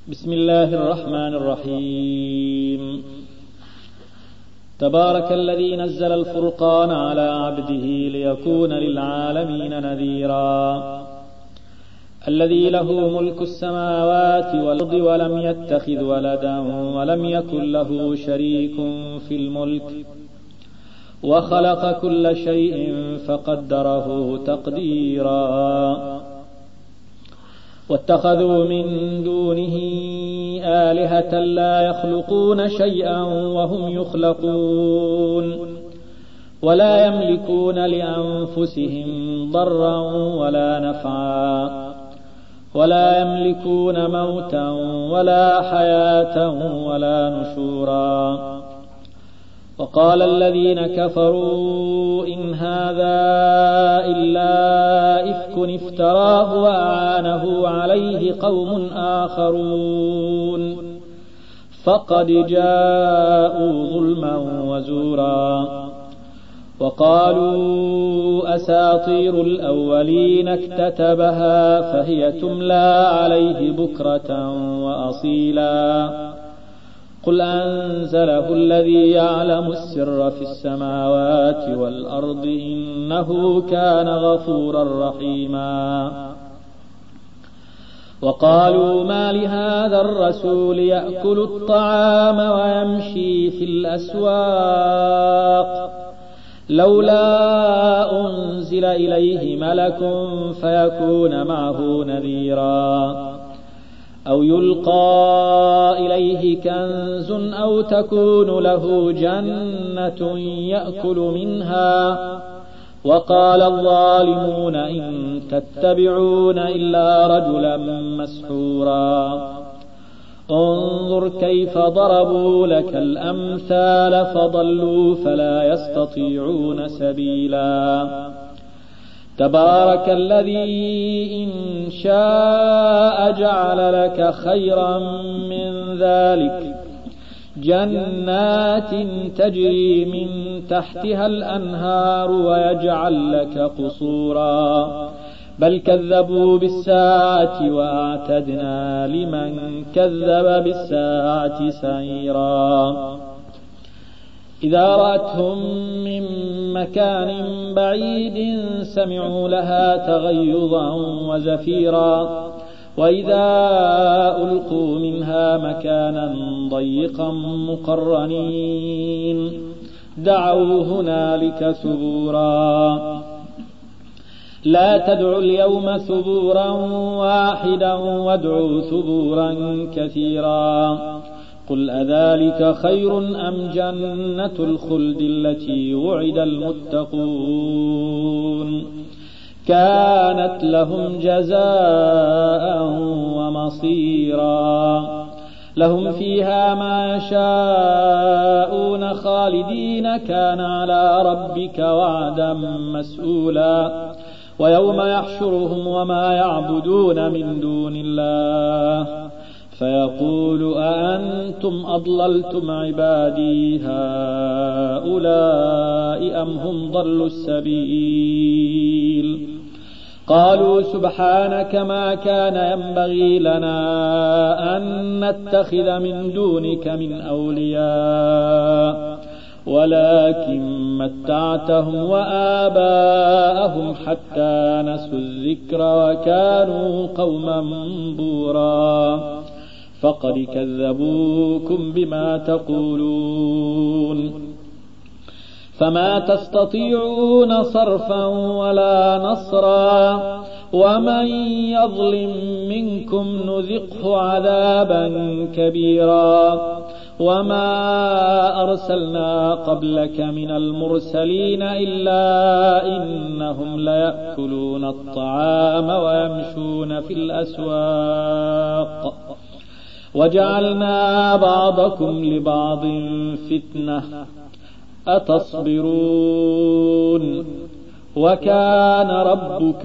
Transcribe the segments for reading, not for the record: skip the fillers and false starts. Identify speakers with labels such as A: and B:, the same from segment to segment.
A: بسم الله الرحمن الرحيم. تبارك الذي نزل الفرقان على عبده ليكون للعالمين نذيرا. الذي له ملك السماوات والأرض ولم يتخذ ولدا ولم يكن له شريك في الملك وخلق كل شيء فقدره تقديرا. واتخذوا من دونه آلهة لا يخلقون شيئا وهم يخلقون ولا يملكون لأنفسهم ضرا ولا نفعا ولا يملكون موتا ولا حياة ولا نشورا. وقال الذين كفروا إن هذا إلا إفك افتراه وأعانه عليه قوم آخرون فقد جاءوا ظلما وزورا. وقالوا أساطير الأولين اكتتبها فهي تملى عليه بكرة وأصيلا. قل أنزله الذي يعلم السر في السماوات والأرض إنه كان غفورا رحيما. وقالوا ما لهذا الرسول يأكل الطعام ويمشي في الأسواق لولا أنزل إليه ملك فيكون معه نذيرا أو يلقى إليه كنز أو تكون له جنة يأكل منها. وقال الظالمون إن تتبعون إلا رجلا مسحورا. انظر كيف ضربوا لك الأمثال فضلوا فلا يستطيعون سبيلا. تبارك الذي إن شاء جعل لك خيرا من ذلك جنات تجري من تحتها الأنهار ويجعل لك قصورا بل كذبوا بالساعة وأعتدنا لمن كذب بالساعة سعيرا. إذا رأتهم من مكان بعيد سمعوا لها تغيظا وزفيرا وإذا ألقوا منها مكانا ضيقا مقرنين دعوا هنالك ثبورا. لا تدعوا اليوم ثبورا واحدا وادعوا ثبورا كثيرا. قل أذلك خير أم جنة الخلد التي وعد المتقون كانت لهم جزاء ومصيرا. لهم فيها ما يشاءون خالدين كان على ربك وعدا مسئولا. ويوم يحشرهم وما يعبدون من دون الله فيقول أأنتم أضللتم عبادي هؤلاء أم هم ضلوا السبيل. قالوا سبحانك ما كان ينبغي لنا أن نتخذ من دونك من أولياء ولكن متعتهم وآباءهم حتى نسوا الذكر وكانوا قوما بورا. فقد كذبوكم بما تقولون فما تستطيعون صرفا ولا نصرا. ومن يظلم منكم نذقه عذابا كبيرا. وما أرسلنا قبلك من المرسلين إلا إنهم ليأكلون الطعام ويمشون في الأسواق وجعلنا بعضكم لبعض فتنة أتصبرون وكان ربك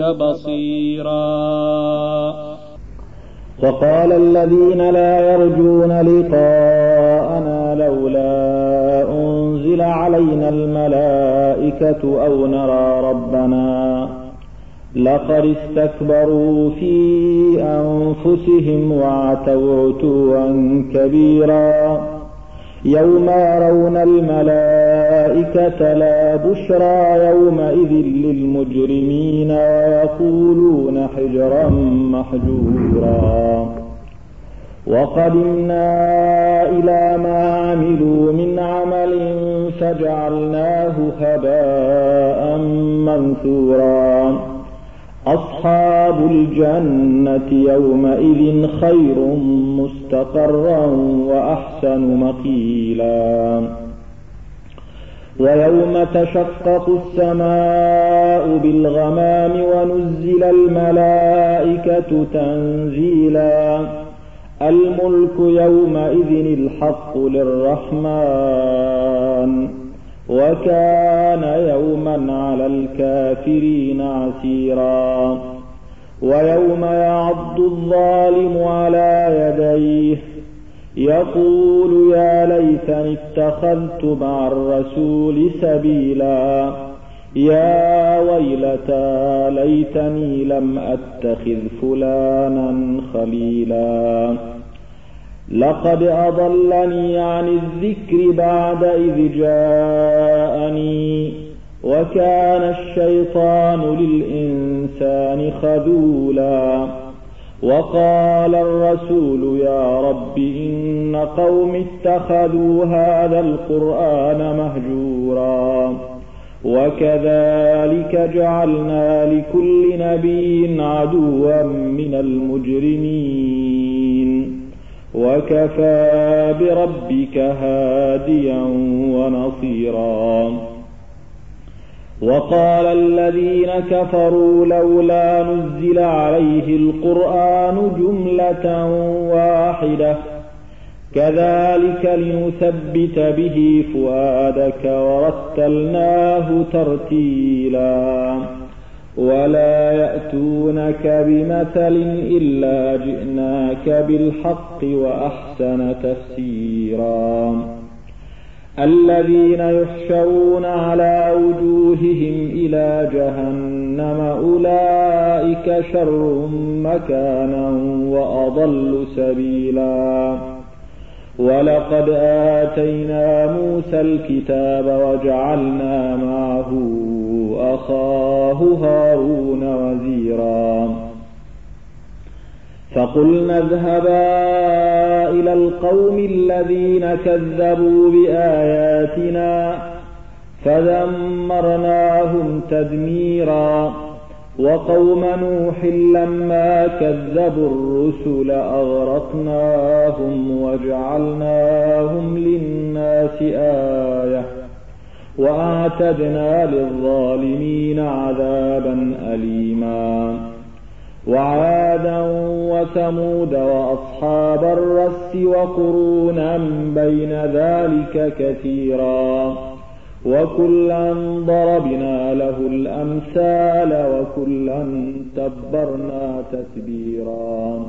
A: بصيرا.
B: وقال الذين لا يرجون لقاءنا لولا أنزل علينا الملائكة أو نرى ربنا لقد استكبروا في أنفسهم وعتوا عتوا كبيرا يوم يرون الملائكة لا بشرى يومئذ للمجرمين ويقولون حجرا محجورا وقدمنا إلى ما عملوا من عمل فجعلناه هباء منثورا أصحاب الجنة يومئذ خير مستقرا وأحسن مقيلا ويوم تشقق السماء بالغمام ونزل الملائكة تنزيلا الملك يومئذ الحق للرحمن وكان يوما على الكافرين عسيرا ويوم يعض الظالم على يديه يقول يا ليتني اتخذت مع الرسول سبيلا يا ويلتى ليتني لم أتخذ فلانا خليلا لقد أضلني عن الذكر بعد إذ جاءني وكان الشيطان للإنسان خذولا وقال الرسول يا رب إن قوم اتخذوا هذا القرآن مهجورا وكذلك جعلنا لكل نبي عدوا من المجرمين وكفى بربك هاديا ونصيرا وقال الذين كفروا لولا نزل عليه القرآن جملة واحدة كذلك لنثبت به فؤادك ورتلناه ترتيلا ولا يأتونك بمثل إلا جئناك بالحق وأحسن تفسيرا الذين يحشرون على وجوههم إلى جهنم أولئك شر مكانا وأضل سبيلا ولقد آتينا موسى الكتاب وجعلنا معه أخاه هارون وزيرا فقلنا اذهبا إلى القوم الذين كذبوا بآياتنا فدمرناهم تدميرا وقوم نوح لما كذبوا الرسل أغرقناهم وجعلناهم للناس آية وأعتدنا للظالمين عذابا أليما وعادا وثمود وأصحاب الرس وقرونا بين ذلك كثيرا وكلا ضربنا له الأمثال وكلا تبرنا تتبيرا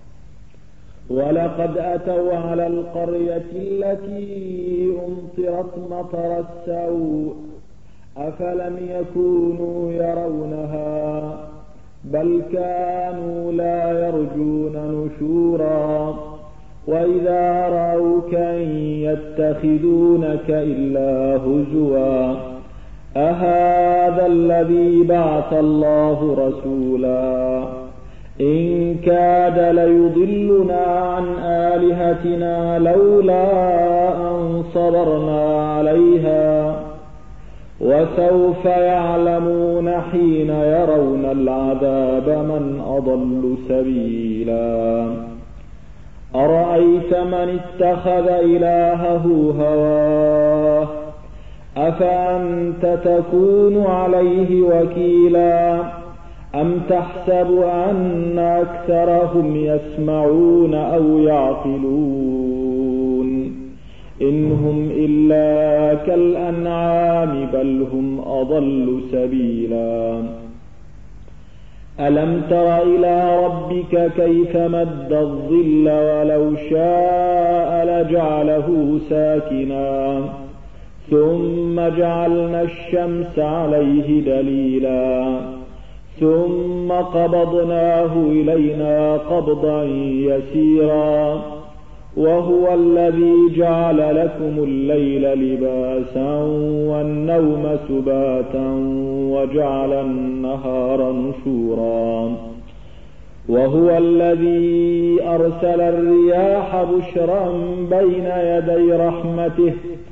B: ولقد أتوا على القرية التي أمطرت مطر السوء أفلم يكونوا يرونها بل كانوا لا يرجون نشورا وإذا رأوك إن يتخذونك إلا هزوا أهذا الذي بعث الله رسولا إن كاد ليضلنا عن آلهتنا لولا أن صبرنا عليها وسوف يعلمون حين يرون العذاب من أضل سبيلا أرأيت من اتخذ إلهه هواه أفأنت تكون عليه وكيلا أم تحسب أن أكثرهم يسمعون أو يعقلون إن هم إلا كالأنعام بل هم أضل سبيلا ألم تر إلى ربك كيف مد الظل ولو شاء لجعله ساكنا ثم جعلنا الشمس عليه دليلا ثم قبضناه إلينا قبضا يسيرا وهو الذي جعل لكم الليل لباسا والنوم سباتا وجعل النهار نشورا وهو الذي أرسل الرياح بشرا بين يدي رحمته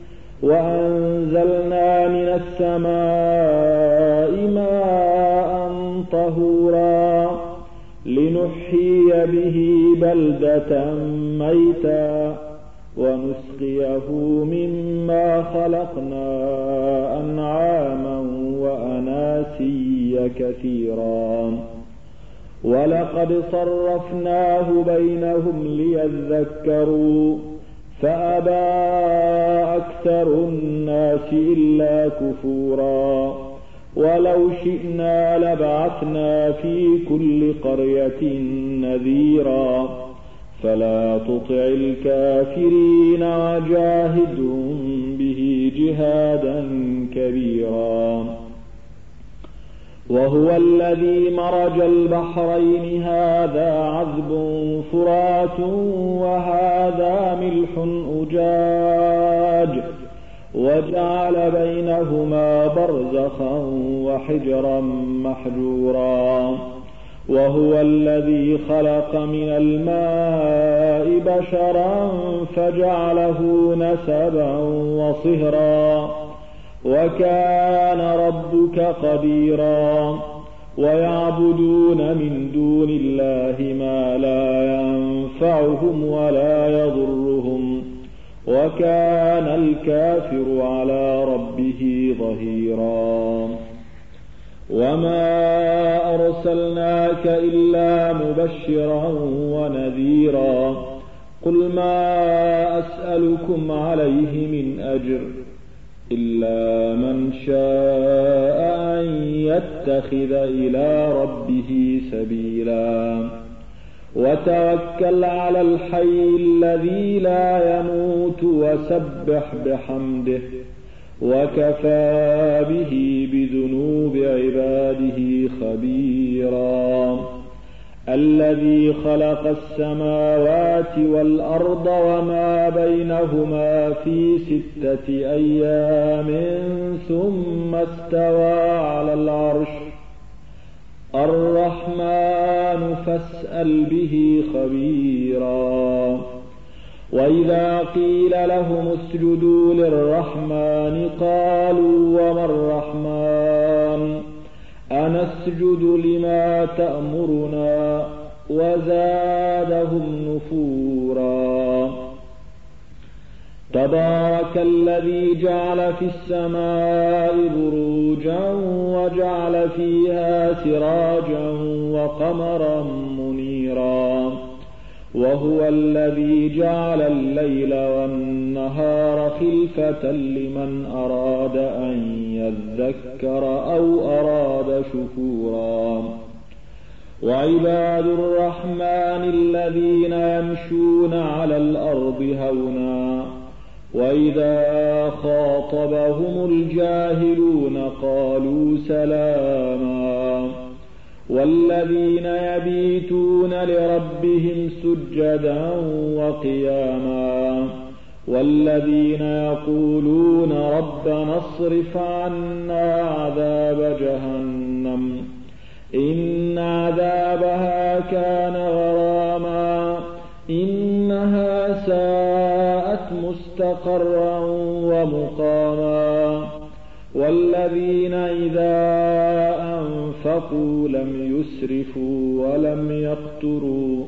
B: وأنزلنا من السماء ماء طهورا لنحيي به بلدة ميتا ونسقيه مما خلقنا أنعاما وأناسيا كثيرا ولقد صرفناه بينهم ليذكروا فأبى أكثر الناس إلا كفورا ولو شئنا لبعثنا في كل قرية نذيرا فلا تطع الكافرين وجاهدهم به جهادا كبيرا وهو الذي مرج البحرين هذا عذب فرات وهذا ملح أجاج وجعل بينهما برزخا وحجرا محجورا وهو الذي خلق من الماء بشرا فجعله نسبا وصهرا وكان ربك قديرا ويعبدون من دون الله ما لا ينفعهم ولا يضرهم وكان الكافر على ربه ظهيرا وما أرسلناك إلا مبشرا ونذيرا قل ما أسألكم عليه من أجر إلا من شاء أن يتخذ إلى ربه سبيلا وتوكل على الحي الذي لا يموت وسبح بحمده وكفى به بذنوب عباده خبيرا الذي خلق السماوات والأرض وما بينهما في 6 أيام ثم استوى على العرش الرحمن فاسأل به خبيرا وإذا قيل لهم اسجدوا للرحمن قالوا وما الرحمن أنسجد لما تأمرنا وزادهم نفورا تبارك الذي جعل في السماء بروجا وجعل فيها سراجا وقمرا منيرا وهو الذي جعل الليل والنهار خلفة لمن أراد أن يذكر أو أراد شكورا وعباد الرحمن الذين يمشون على الأرض هونا وإذا خاطبهم الجاهلون قالوا سلاما والذين يبيتون لربهم سجدا وقياما والذين يقولون ربنا اصرف عنا عذاب جهنم إن عذابها كان غراما إنها ساءت مستقرا ومقاما والذين إذا أنفقوا لم يسرفوا ولم يقتروا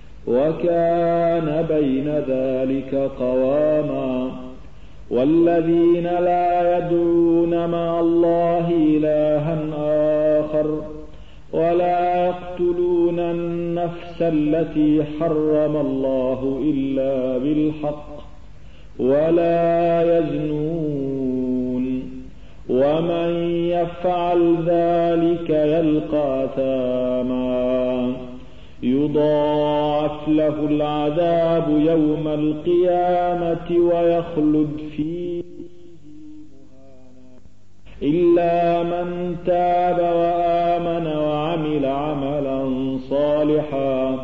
B: وكان بين ذلك قواما والذين لا يدعون مع الله إلها آخر ولا يقتلون النفس التي حرم الله إلا بالحق ولا يزنون ومن يفعل ذلك يلقى أثاما يضاعف له العذاب يوم القيامة ويخلد فيه مهانا إلا من تاب وآمن وعمل عملا صالحا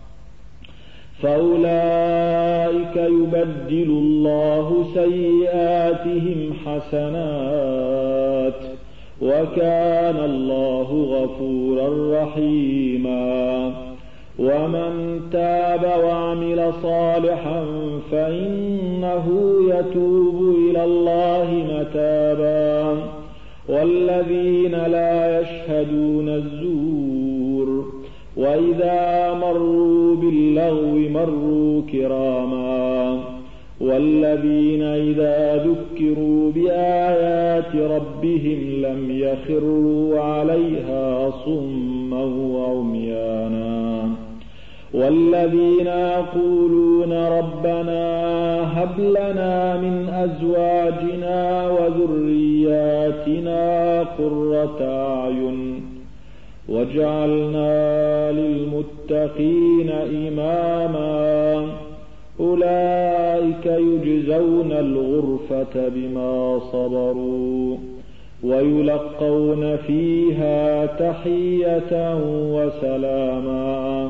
B: فأولئك يبدل الله سيئاتهم حسنات وكان الله غفورا رحيما ومن تاب وعمل صالحا فإنه يتوب إلى الله متابا والذين لا يشهدون الزور وإذا مروا باللغو مروا كراما والذين إذا ذكروا بآيات ربهم لم يخروا عليها صما وعميانا والذين يقولون ربنا هب لنا من أزواجنا وذرياتنا قرة أعين واجعلنا للمتقين إماما أولئك يجزون الغرفة بما صبروا ويلقون فيها تحية وسلاما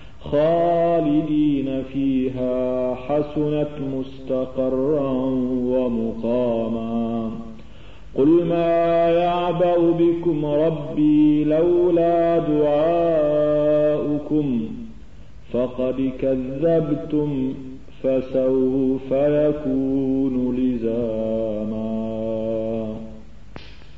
B: خالدين فيها حسنت مستقرا ومقاما قل ما يعبأ بكم ربي لولا دعاؤكم فقد كذبتم فسوف يكون لزاما.